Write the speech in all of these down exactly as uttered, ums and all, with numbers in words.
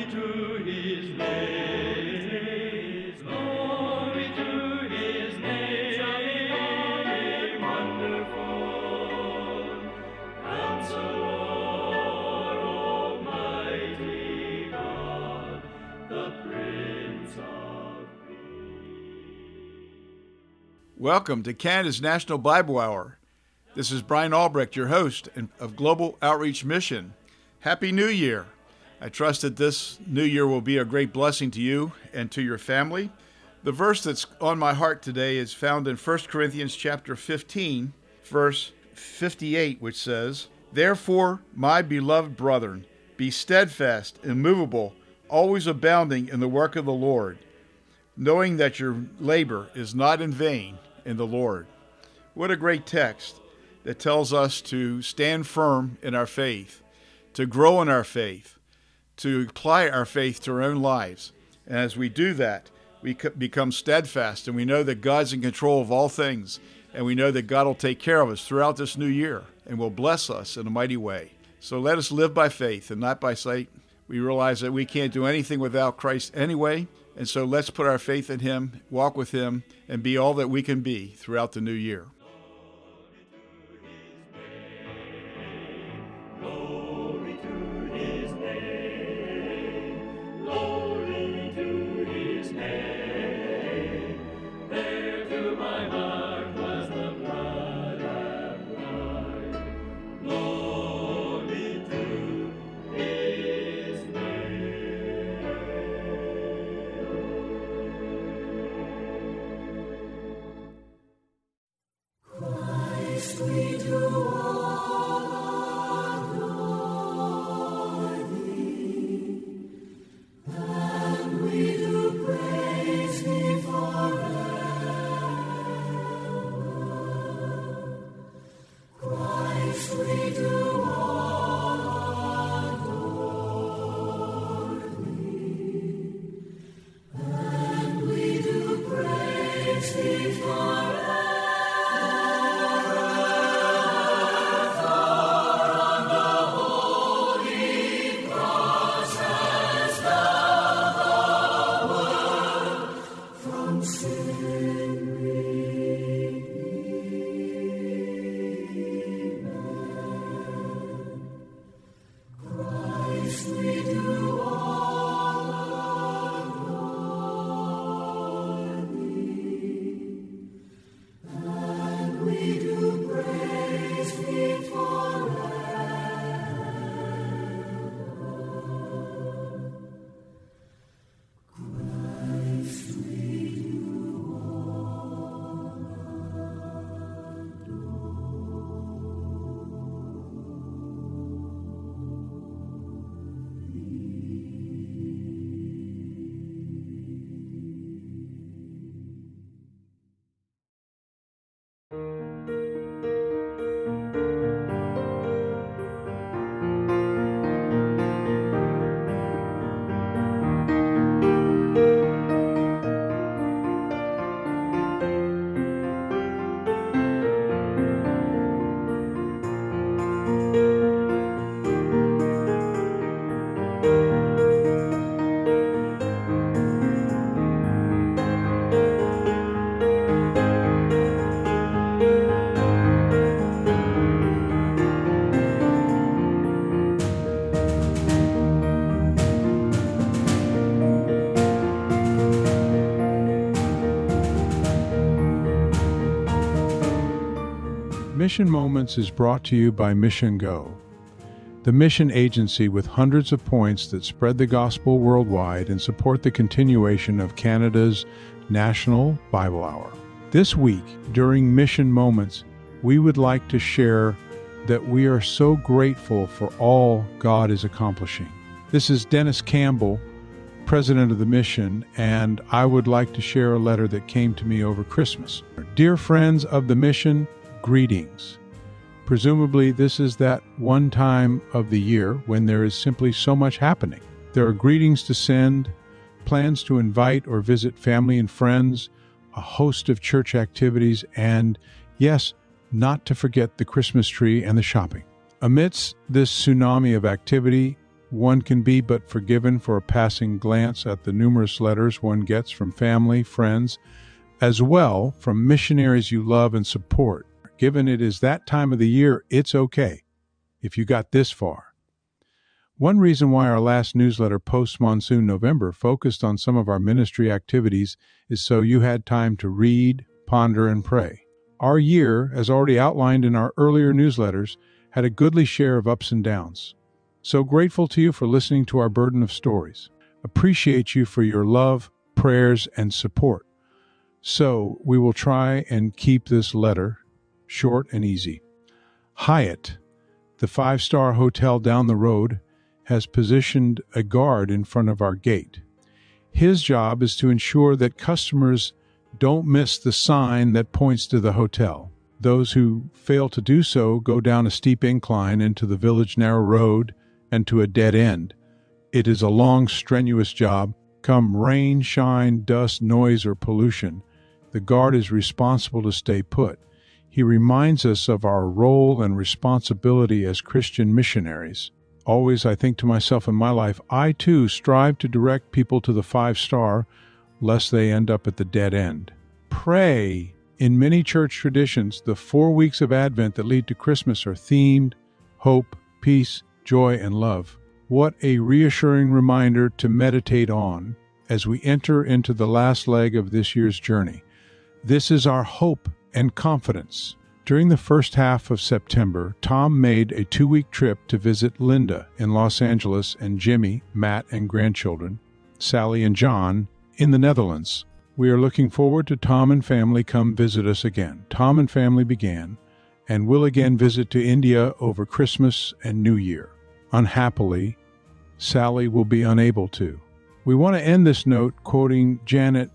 Glory to his name. Glory to his name. Wonderful Counselor, Almighty God, the Prince of Peace. Welcome to Canada's National Bible Hour. This is Brian Albrecht, your host of Global Outreach Mission. Happy New Year. I trust that this new year will be a great blessing to you and to your family. The verse that's on my heart today is found in First Corinthians chapter fifteen, verse fifty-eight, which says, "Therefore, my beloved brethren, be steadfast, immovable, always abounding in the work of the Lord, knowing that your labor is not in vain in the Lord." What a great text that tells us to stand firm in our faith, to grow in our faith, to apply our faith to our own lives. And as we do that, we become steadfast, and we know that God's in control of all things, and we know that God will take care of us throughout this new year and will bless us in a mighty way. So let us live by faith and not by sight. We realize that we can't do anything without Christ anyway, and so let's put our faith in Him, walk with Him, and be all that we can be throughout the new year. Mission Moments is brought to you by Mission Go, the mission agency with hundreds of points that spread the gospel worldwide and support the continuation of Canada's National Bible Hour. This week, during Mission Moments, we would like to share that we are so grateful for all God is accomplishing. This is Dennis Campbell, president of the mission, and I would like to share a letter that came to me over Christmas. Dear friends of the mission, greetings. Presumably, this is that one time of the year when there is simply so much happening. There are greetings to send, plans to invite or visit family and friends, a host of church activities, and, yes, not to forget the Christmas tree and the shopping. Amidst this tsunami of activity, one can be but forgiven for a passing glance at the numerous letters one gets from family, friends, as well from missionaries you love and support. Given it is that time of the year, it's okay if you got this far. One reason why our last newsletter post-monsoon November focused on some of our ministry activities is so you had time to read, ponder, and pray. Our year, as already outlined in our earlier newsletters, had a goodly share of ups and downs. So grateful to you for listening to our burden of stories. Appreciate you for your love, prayers, and support. So we will try and keep this letter short and easy. Hyatt, the five-star hotel down the road, has positioned a guard in front of our gate. His job is to ensure that customers don't miss the sign that points to the hotel. Those who fail to do so go down a steep incline into the village narrow road and to a dead end. It is a long, strenuous job. Come rain, shine, dust, noise, or pollution, the guard is responsible to stay put. He reminds us of our role and responsibility as Christian missionaries. Always, I think to myself in my life, I too strive to direct people to the five-star, lest they end up at the dead end. Pray. In many church traditions, the four weeks of Advent that lead to Christmas are themed: hope, peace, joy, and love. What a reassuring reminder to meditate on as we enter into the last leg of this year's journey. This is our hope and confidence. During the first half of September, Tom made a two-week trip to visit Linda in Los Angeles and Jimmy, Matt, and grandchildren, Sally and John, in the Netherlands. We are looking forward to Tom and family come visit us again. Tom and family began and will again visit to India over Christmas and New Year. Unhappily, Sally will be unable to. We want to end this note quoting Janet.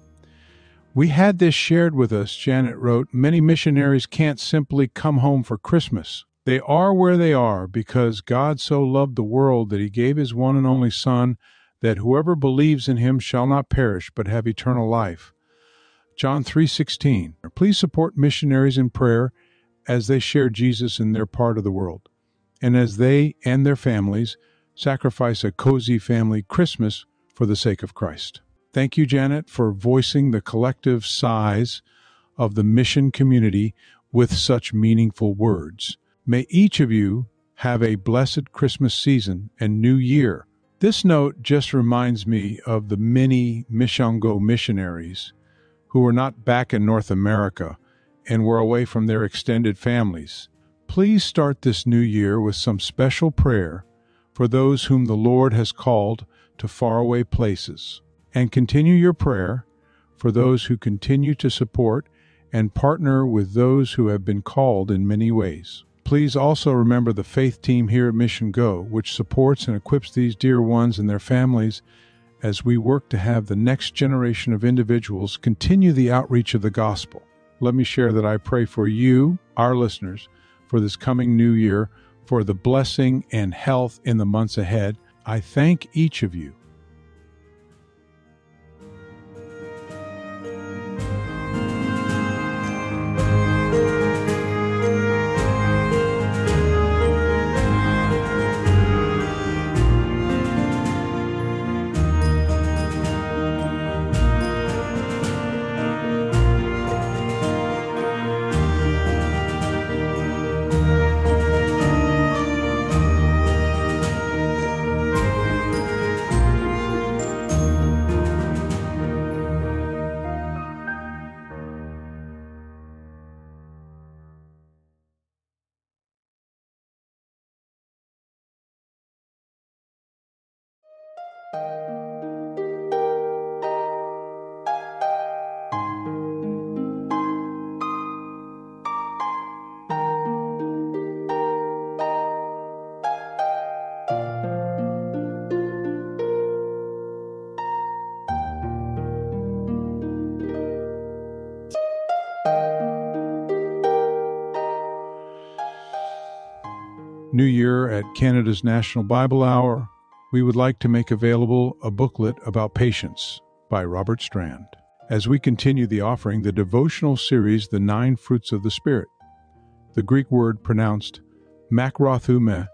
We had this shared with us, Janet wrote. Many missionaries can't simply come home for Christmas. They are where they are because God so loved the world that he gave his one and only Son, that whoever believes in him shall not perish but have eternal life. John three sixteen. Please support missionaries in prayer as they share Jesus in their part of the world, and as they and their families sacrifice a cozy family Christmas for the sake of Christ. Thank you, Janet, for voicing the collective sighs of the mission community with such meaningful words. May each of you have a blessed Christmas season and New Year. This note just reminds me of the many Mission Go missionaries who were not back in North America and were away from their extended families. Please start this new year with some special prayer for those whom the Lord has called to faraway places. And continue your prayer for those who continue to support and partner with those who have been called in many ways. Please also remember the faith team here at Mission Go, which supports and equips these dear ones and their families as we work to have the next generation of individuals continue the outreach of the gospel. Let me share that I pray for you, our listeners, for this coming new year, for the blessing and health in the months ahead. I thank each of you. New Year at Canada's National Bible Hour, we would like to make available a booklet about patience by Robert Strand. As we continue the offering, the devotional series, The Nine Fruits of the Spirit. The Greek word pronounced makrothumē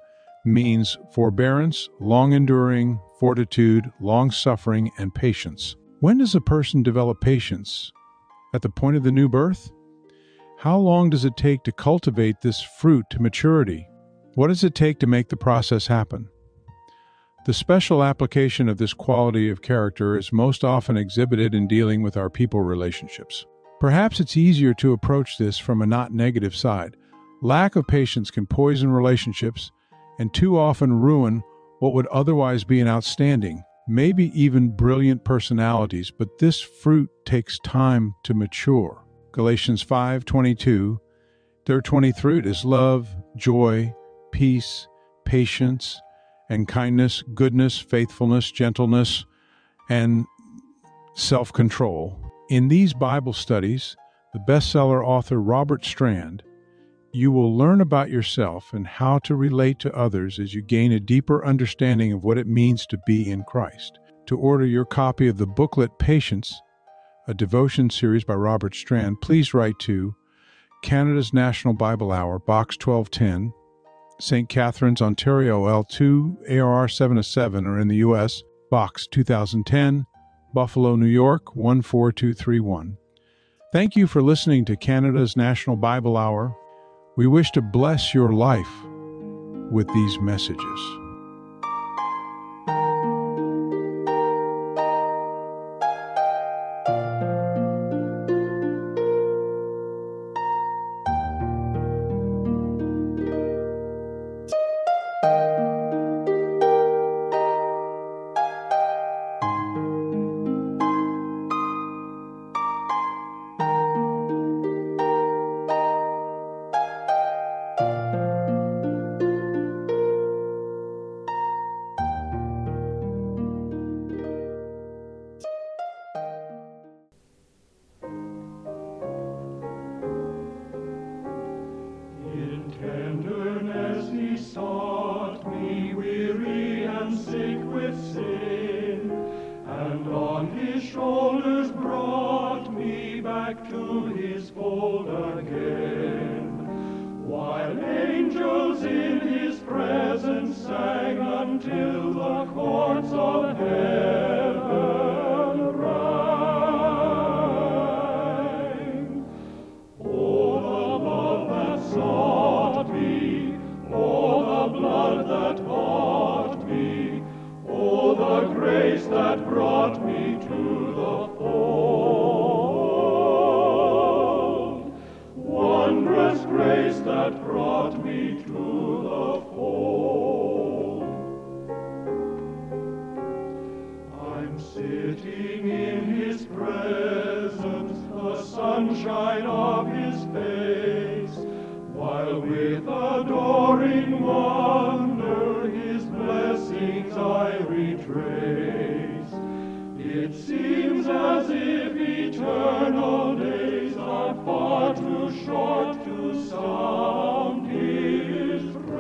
means forbearance, long-enduring, fortitude, long-suffering, and patience. When does a person develop patience? At the point of the new birth? How long does it take to cultivate this fruit to maturity? What does it take to make the process happen? The special application of this quality of character is most often exhibited in dealing with our people relationships. Perhaps it's easier to approach this from a not negative side. Lack of patience can poison relationships and too often ruin what would otherwise be an outstanding, maybe even brilliant personalities, but this fruit takes time to mature. Galatians five twenty-two, their twenty fruit is love, joy, peace, patience, and kindness, goodness, faithfulness, gentleness, and self-control. In these Bible studies, the bestseller author Robert Strand, you will learn about yourself and how to relate to others as you gain a deeper understanding of what it means to be in Christ. To order your copy of the booklet Patience, a devotion series by Robert Strand, please write to Canada's National Bible Hour, Box twelve ten, Saint Catharines, Ontario, L two, A R R seven oh seven, or in the U S, Box two thousand ten, Buffalo, New York, one four two three one. Thank you for listening to Canada's National Bible Hour. We wish to bless your life with these messages. In tenderness he sought me, weary and sick with sin, and on his shoulders brought me back to his fold again. While angels in his presence sang until the courts of heaven rang. Oh, the love that sought me, oh, the blood that bought me, oh, the grace that brought me to the fold. Wondrous grace that brought me to the fold. I'm sitting in his presence, the sunshine of his face, while with adoring wonder his blessings I retrace. It seems as if eternal days are far too short to sound his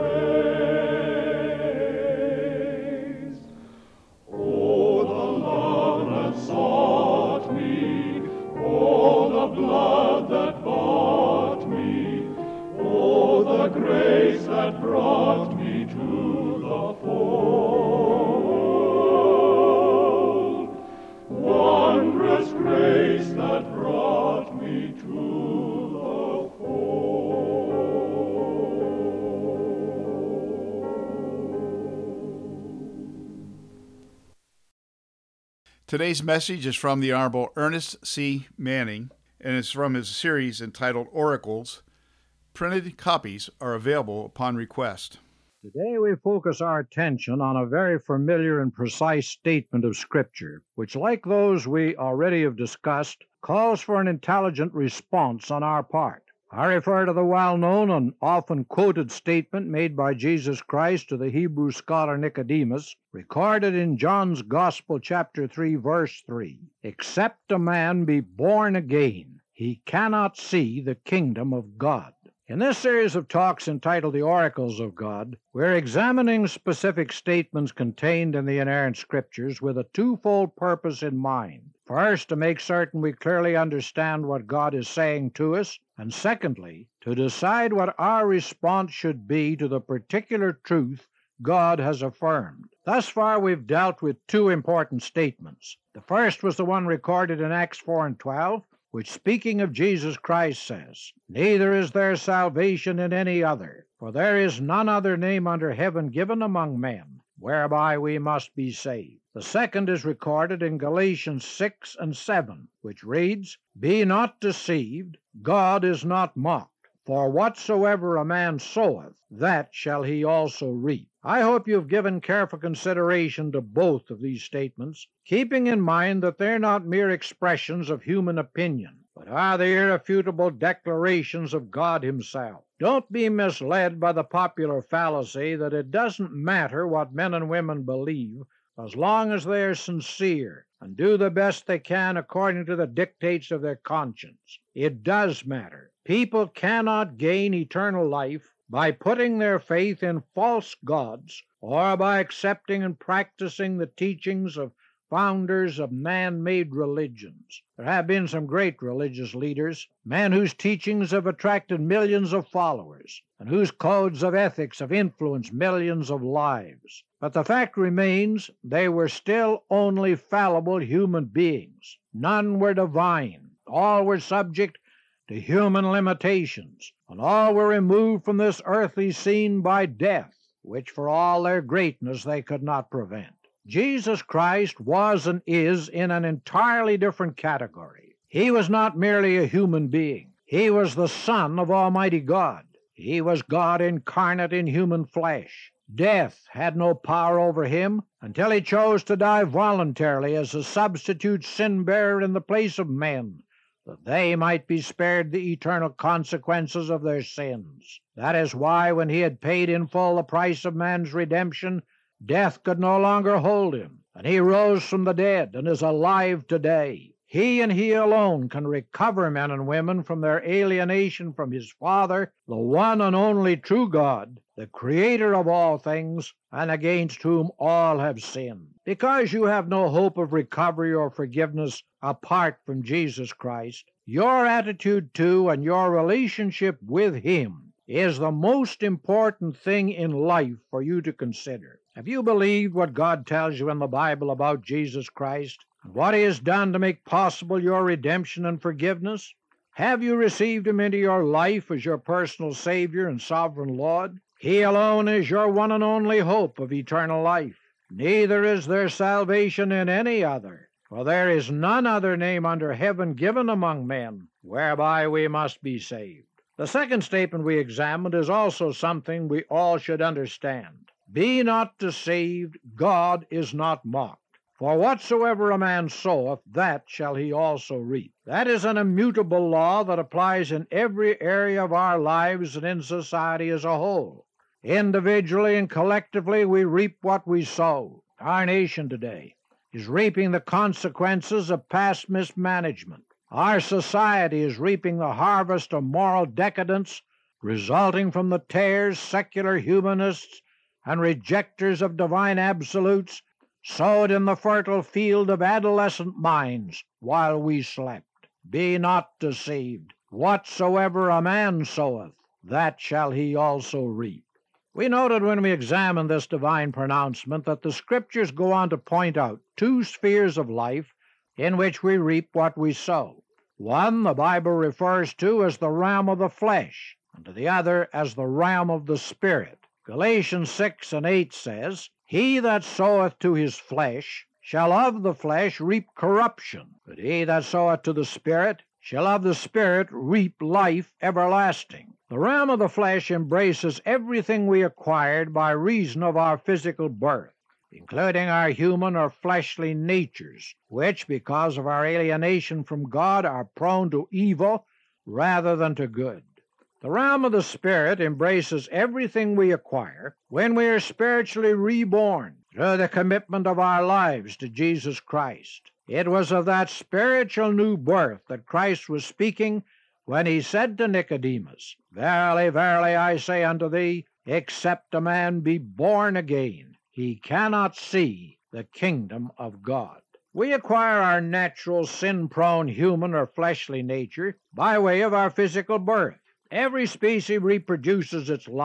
praise. Oh, the love that sought me, oh, the blood that bought me, oh, the grace that brought me to the fold. Wondrous grace that brought me to the fold. Today's message is from the Honorable Ernest C. Manning, and it's from his series entitled Oracles. Printed copies are available upon request. Today we focus our attention on a very familiar and precise statement of Scripture, which, like those we already have discussed, calls for an intelligent response on our part. I refer to the well-known and often quoted statement made by Jesus Christ to the Hebrew scholar Nicodemus, recorded in John's Gospel, chapter three, verse three. Except a man be born again, he cannot see the kingdom of God. In this series of talks entitled The Oracles of God, we're examining specific statements contained in the inerrant Scriptures with a twofold purpose in mind. First, to make certain we clearly understand what God is saying to us, and secondly, to decide what our response should be to the particular truth God has affirmed. Thus far we've dealt with two important statements. The first was the one recorded in Acts four and twelve, which, speaking of Jesus Christ, says, "Neither is there salvation in any other, for there is none other name under heaven given among men, whereby we must be saved." The second is recorded in Galatians six and seven, which reads, "Be not deceived, God is not mocked. For whatsoever a man soweth, that shall he also reap." I hope you've given careful consideration to both of these statements, keeping in mind that they're not mere expressions of human opinion, but are the irrefutable declarations of God himself. Don't be misled by the popular fallacy that it doesn't matter what men and women believe as long as they are sincere and do the best they can according to the dictates of their conscience. It does matter. People cannot gain eternal life by putting their faith in false gods or by accepting and practicing the teachings of founders of man-made religions. There have been some great religious leaders, men whose teachings have attracted millions of followers and whose codes of ethics have influenced millions of lives. But the fact remains, they were still only fallible human beings. None were divine. All were subject to human limitations, and all were removed from this earthly scene by death, which for all their greatness they could not prevent. Jesus Christ was and is in an entirely different category. He was not merely a human being. He was the Son of Almighty God. He was God incarnate in human flesh. Death had no power over him until he chose to die voluntarily as a substitute sin-bearer in the place of men, that they might be spared the eternal consequences of their sins. That is why, when he had paid in full the price of man's redemption, death could no longer hold him, and he rose from the dead and is alive today. He and he alone can recover men and women from their alienation from his Father, the one and only true God, the Creator of all things, and against whom all have sinned. Because you have no hope of recovery or forgiveness apart from Jesus Christ, your attitude to and your relationship with him is the most important thing in life for you to consider. Have you believed what God tells you in the Bible about Jesus Christ and what he has done to make possible your redemption and forgiveness? Have you received him into your life as your personal Savior and sovereign Lord? He alone is your one and only hope of eternal life. Neither is there salvation in any other, for there is none other name under heaven given among men whereby we must be saved. The second statement we examined is also something we all should understand. Be not deceived, God is not mocked. For whatsoever a man soweth, that shall he also reap. That is an immutable law that applies in every area of our lives and in society as a whole. Individually and collectively, we reap what we sow. Our nation today is reaping the consequences of past mismanagement. Our society is reaping the harvest of moral decadence resulting from the tares secular humanists and rejectors of divine absolutes sowed in the fertile field of adolescent minds while we slept. Be not deceived. Whatsoever a man soweth, that shall he also reap. We noted when we examined this divine pronouncement that the Scriptures go on to point out two spheres of life in which we reap what we sow. One the Bible refers to as the realm of the flesh, and to the other as the realm of the Spirit. Galatians six and eight says, He that soweth to his flesh shall of the flesh reap corruption, but he that soweth to the Spirit shall of the Spirit reap life everlasting. The realm of the flesh embraces everything we acquired by reason of our physical birth, including our human or fleshly natures, which, because of our alienation from God, are prone to evil rather than to good. The realm of the Spirit embraces everything we acquire when we are spiritually reborn through the commitment of our lives to Jesus Christ. It was of that spiritual new birth that Christ was speaking when he said to Nicodemus, Verily, verily, I say unto thee, except a man be born again, he cannot see the kingdom of God. We acquire our natural sin-prone human or fleshly nature by way of our physical birth. Every species reproduces its like.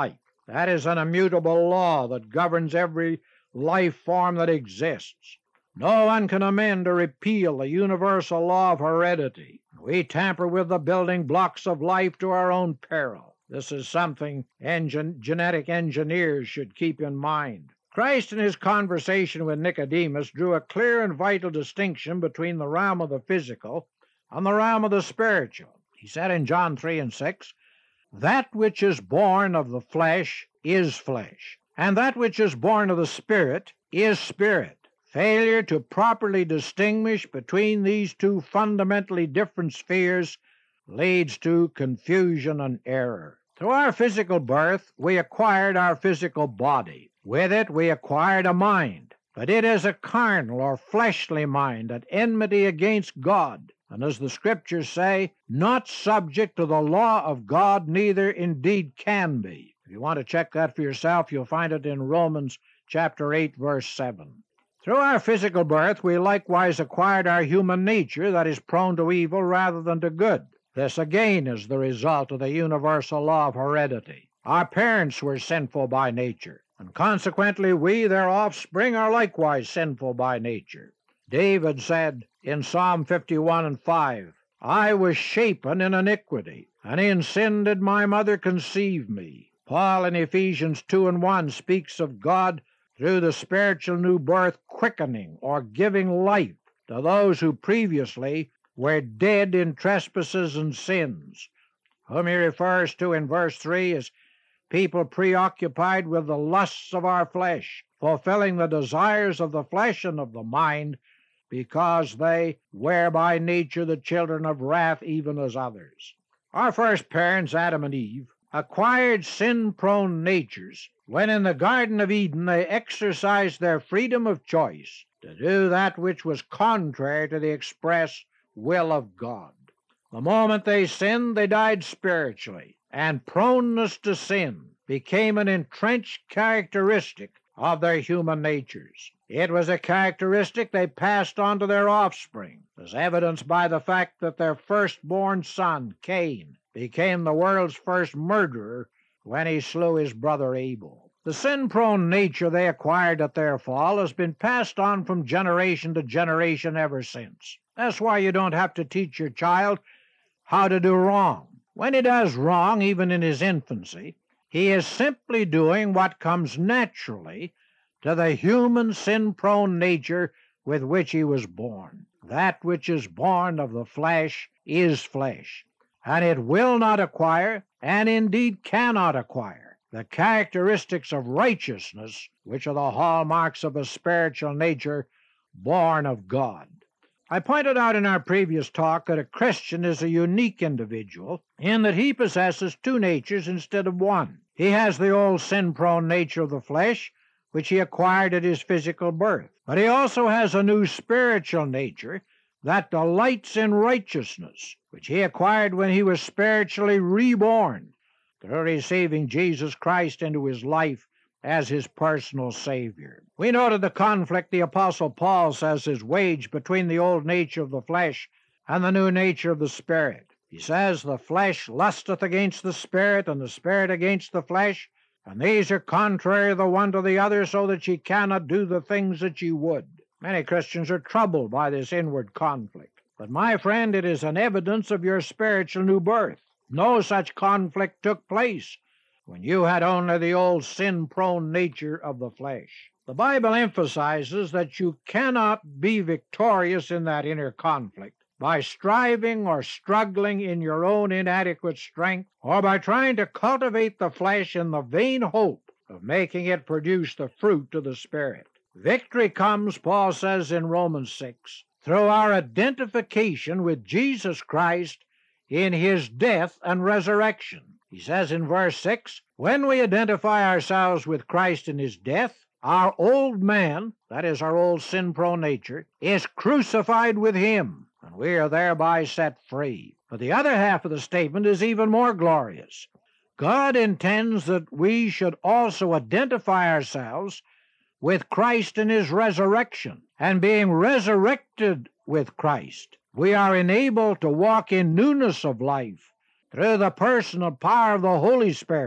That is an immutable law that governs every life form that exists. No one can amend or repeal the universal law of heredity. We tamper with the building blocks of life to our own peril. This is something engin- genetic engineers should keep in mind. Christ in his conversation with Nicodemus drew a clear and vital distinction between the realm of the physical and the realm of the spiritual. He said in John three and six, "That which is born of the flesh is flesh, and that which is born of the Spirit is spirit." Failure to properly distinguish between these two fundamentally different spheres leads to confusion and error. Through our physical birth, we acquired our physical body. With it, we acquired a mind, but it is a carnal or fleshly mind at enmity against God, and as the Scriptures say, not subject to the law of God, neither indeed can be. If you want to check that for yourself, you'll find it in Romans chapter eight, verse seven. Through our physical birth, we likewise acquired our human nature that is prone to evil rather than to good. This again is the result of the universal law of heredity. Our parents were sinful by nature, and consequently we, their offspring, are likewise sinful by nature. David said in Psalm fifty-one and five, "I was shapen in iniquity, and in sin did my mother conceive me." Paul in Ephesians two and one speaks of God through the spiritual new birth quickening or giving life to those who previously were dead in trespasses and sins, whom he refers to in verse three as people preoccupied with the lusts of our flesh, fulfilling the desires of the flesh and of the mind, because they were by nature the children of wrath, even as others. Our first parents, Adam and Eve, acquired sin-prone natures when in the Garden of Eden they exercised their freedom of choice to do that which was contrary to the express will of God. The moment they sinned, they died spiritually, and proneness to sin became an entrenched characteristic of their human natures. It was a characteristic they passed on to their offspring, as evidenced by the fact that their firstborn son, Cain, became the world's first murderer when he slew his brother Abel. The sin-prone nature they acquired at their fall has been passed on from generation to generation ever since. That's why you don't have to teach your child how to do wrong. When he does wrong, even in his infancy, he is simply doing what comes naturally to the human sin-prone nature with which he was born. That which is born of the flesh is flesh, and it will not acquire, and indeed cannot acquire, the characteristics of righteousness, which are the hallmarks of a spiritual nature born of God. I pointed out in our previous talk that a Christian is a unique individual in that he possesses two natures instead of one. He has the old sin-prone nature of the flesh, which he acquired at his physical birth, but he also has a new spiritual nature that delights in righteousness, which he acquired when he was spiritually reborn through receiving Jesus Christ into his life as his personal Savior. We noted the conflict the Apostle Paul says is waged between the old nature of the flesh and the new nature of the Spirit. He says, "The flesh lusteth against the Spirit, and the Spirit against the flesh, and these are contrary the one to the other, so that ye cannot do the things that ye would." Many Christians are troubled by this inward conflict. But my friend, it is an evidence of your spiritual new birth. No such conflict took place when you had only the old sin-prone nature of the flesh. The Bible emphasizes that you cannot be victorious in that inner conflict by striving or struggling in your own inadequate strength, or by trying to cultivate the flesh in the vain hope of making it produce the fruit of the Spirit. Victory comes, Paul says in Romans six, through our identification with Jesus Christ in his death and resurrection. He says in verse six, "When we identify ourselves with Christ in his death, our old man," that is our old sin-prone nature, "is crucified with him, and we are thereby set free." But the other half of the statement is even more glorious. God intends that we should also identify ourselves with Christ in his resurrection, and being resurrected with Christ, we are enabled to walk in newness of life through the personal power of the Holy Spirit,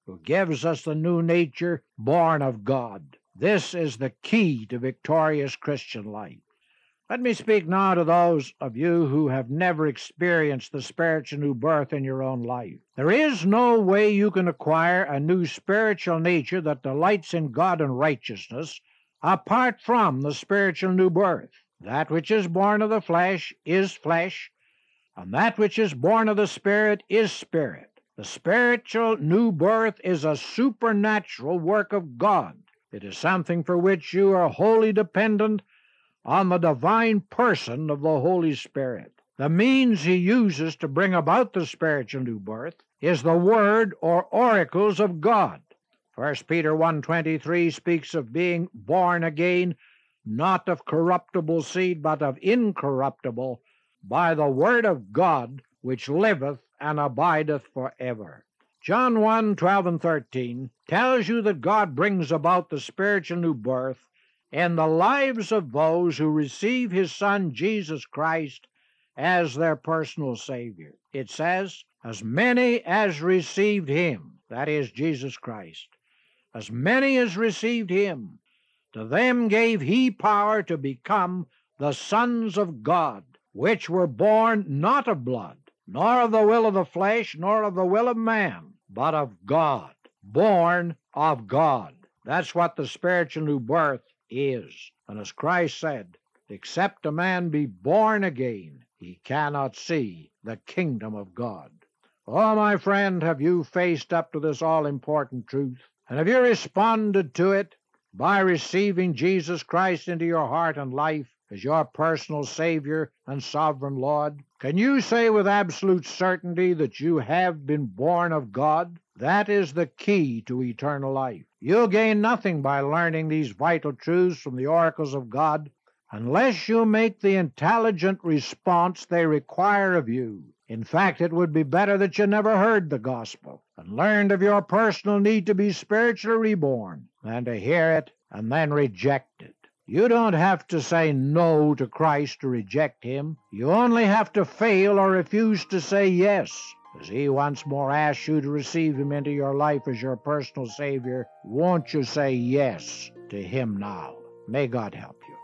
who gives us the new nature born of God. This is the key to victorious Christian life. Let me speak now to those of you who have never experienced the spiritual new birth in your own life. There is no way you can acquire a new spiritual nature that delights in God and righteousness apart from the spiritual new birth. That which is born of the flesh is flesh, and that which is born of the Spirit is spirit. The spiritual new birth is a supernatural work of God. It is something for which you are wholly dependent on the divine person of the Holy Spirit. The means he uses to bring about the spiritual new birth is the Word or oracles of God. First Peter one twenty-three speaks of being born again, not of corruptible seed, but of incorruptible, by the Word of God, which liveth and abideth forever. John one twelve and thirteen tells you that God brings about the spiritual new birth in the lives of those who receive his Son, Jesus Christ, as their personal Savior. It says, as many as received him, that is Jesus Christ, as many as received him, to them gave he power to become the sons of God, which were born not of blood, nor of the will of the flesh, nor of the will of man, but of God, born of God. That's what the spiritual new birth is. And as Christ said, except a man be born again, he cannot see the kingdom of God. Oh, my friend, have you faced up to this all-important truth? And have you responded to it by receiving Jesus Christ into your heart and life as your personal Savior and sovereign Lord? Can you say with absolute certainty that you have been born of God? That is the key to eternal life. You'll gain nothing by learning these vital truths from the oracles of God unless you make the intelligent response they require of you. In fact, it would be better that you never heard the gospel and learned of your personal need to be spiritually reborn than to hear it and then reject it. You don't have to say no to Christ to reject him. You only have to fail or refuse to say yes. As he once more asks you to receive him into your life as your personal Savior, won't you say yes to him now? May God help you.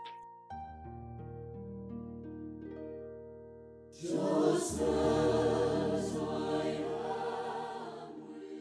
Just as I am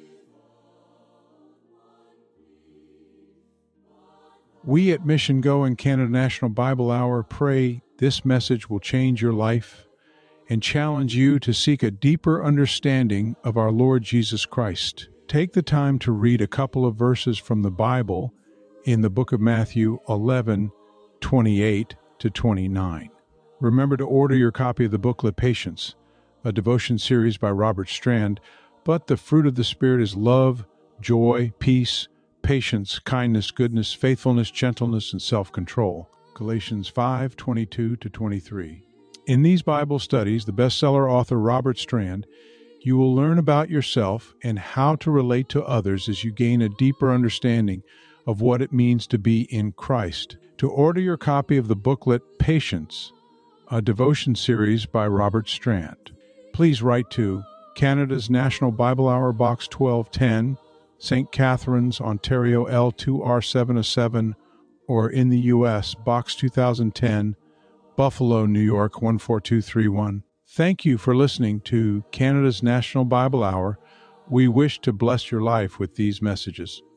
We at Mission Go and Canada National Bible Hour pray this message will change your life and challenge you to seek a deeper understanding of our Lord Jesus Christ. Take the time to read a couple of verses from the Bible in the book of Matthew eleven, twenty-eight to twenty-nine. Remember to order your copy of the booklet Patience, a devotion series by Robert Strand. But the fruit of the Spirit is love, joy, peace, patience, kindness, goodness, faithfulness, gentleness, and self-control. Galatians five, twenty-two to twenty-three. In these Bible studies, the bestseller author Robert Strand, you will learn about yourself and how to relate to others as you gain a deeper understanding of what it means to be in Christ. To order your copy of the booklet Patience, a devotion series by Robert Strand, please write to Canada's National Bible Hour, Box twelve ten, Saint Catharines, Ontario L two R seven oh seven, or in the U S, Box two thousand ten, Buffalo, New York one four two three one. Thank you for listening to Canada's National Bible Hour. We wish to bless your life with these messages.